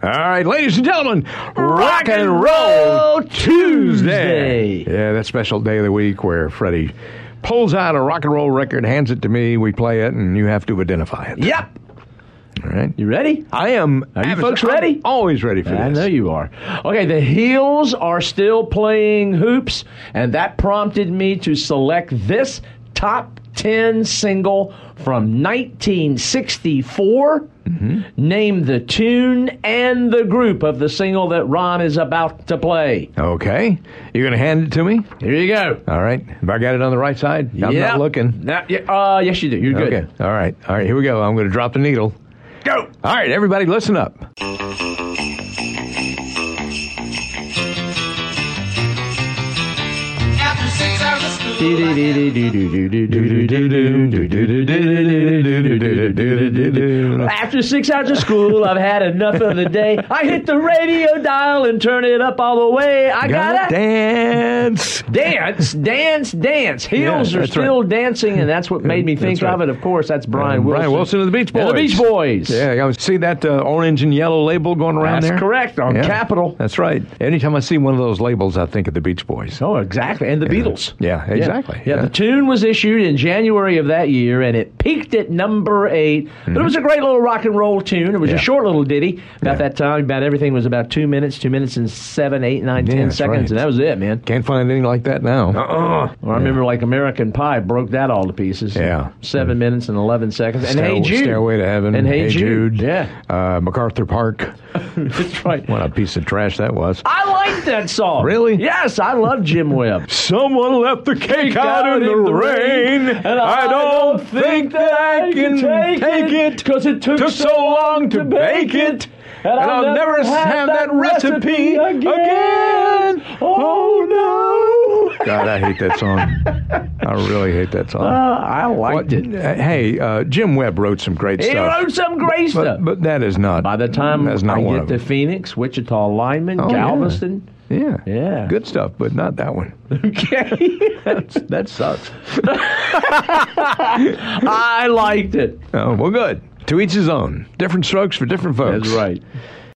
All right, ladies and gentlemen, Rock and Roll Tuesday. Yeah, that special day of the week where Freddie pulls out a rock and roll record, hands it to me, we play it, and you have to identify it. Yep. All right. You ready? I am. Are you folks ready? I'm always ready for this. I know you are. Okay, the Heels are still playing hoops, and that prompted me to select this top 10 single from 1964. Mm-hmm. Name the tune and the group of the single that Ron is about to play. Okay. You're going to hand it to me? Here you go. All right. Have I got it on the right side? I'm not looking. Yes, you do. You're good. Okay. All right. Here we go. I'm going to drop the needle. Go. All right, everybody, listen up. After 6 hours of school, After 6 hours of school, I've had enough of the day. I hit the radio dial and turn it up all the way. I gotta dance. Heels are still dancing, and that's what made me think of it. Of course, that's Brian Wilson. Brian Wilson of the Beach Boys. And the Beach Boys. Yeah, I see that orange and yellow label going around there? That's correct, on Capitol. That's right. Anytime I see one of those labels, I think of the Beach Boys. Oh, exactly. And the Beatles. Yeah, exactly. Yeah, the tune was issued in January of that year, and it peaked at number 8. But it was a great little rock and roll tune. It was a short little ditty. About that time, about everything was about 2 minutes and 7, 8, 9, 10 seconds, right. and that was it, man. Can't find anything like that now. Well, I remember like American Pie broke that all to pieces. Yeah. 7 minutes and 11 seconds. And Hey Jude. Stairway to Heaven. And Hey Jude. Yeah. MacArthur Park. That's right. What a piece of trash that was. I liked that song. Really? Yes, I love Jim Webb. Someone left the cake out in the rain, and I don't think that I can take it, because it took so long to bake it, and I'll never have that recipe again. Oh, no. God, I hate that song. I really hate that song. I liked it. Hey, Jim Webb wrote some great stuff. He wrote some great stuff. But that is not. By the time that's not I one get of to them. Phoenix, Wichita Lineman, Galveston. Yeah. Good stuff, but not that one. Okay. That sucks. I liked it. Oh, well, good. To each his own. Different strokes for different folks. That's right.